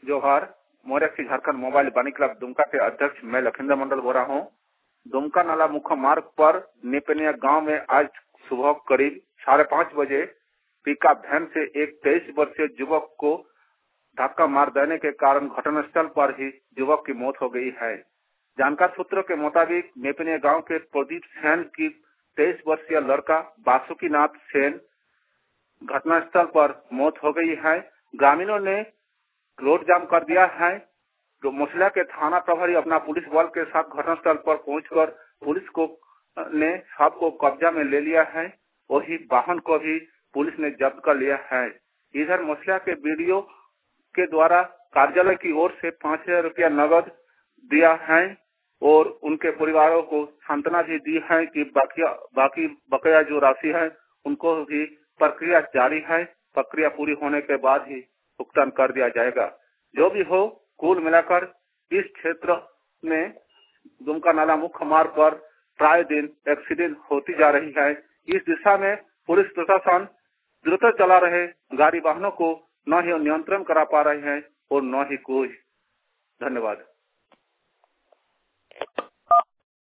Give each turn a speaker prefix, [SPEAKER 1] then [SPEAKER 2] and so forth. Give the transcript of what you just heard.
[SPEAKER 1] जोहार। मोरक्सी Jharkhand mobile Vani club Dumka के अध्यक्ष मैं लखिंदर मंडल बोल रहा हूँ। दुमका नाला मुख्य मार्ग पर नेपनिया गांव में आज सुबह करीब 5:30 बजे पिकअप वैन से एक 23 वर्षीय युवक को धक्का मार देने के कारण घटनास्थल पर ही युवक की मौत हो गई है। जानकार सूत्रों के मुताबिक नेपनिया गांव के प्रदीप सेन की 23 वर्षीय लड़का बासुकीनाथ सेन घटनास्थल पर मौत हो गई है। ग्रामीणों ने रोड जाम कर दिया है। जो मुसला के थाना प्रभारी अपना पुलिस बल के साथ घटनास्थल पर पहुंचकर पुलिस को ने शव को कब्जा में ले लिया है। वही वाहन को भी पुलिस ने जब्त कर लिया है। इधर मुसला के वीडियो के द्वारा कार्यालय की ओर से 5,000 रुपया नगद दिया है और उनके परिवारों को सांत्वना भी दी है कि बाकी बकाया जो राशि है उनको भी प्रक्रिया जारी है। प्रक्रिया पूरी होने के बाद ही भुगतान कर दिया जाएगा। जो भी हो, कुल मिलाकर इस क्षेत्र में दुमका नाला मुख्य मार्ग पर प्राय दिन एक्सीडेंट होती जा रही है। इस दिशा में पुलिस प्रशासन द्रुत चला रहे गाड़ी वाहनों को न ही नियंत्रण करा पा रहे हैं और न ही कोई। धन्यवाद।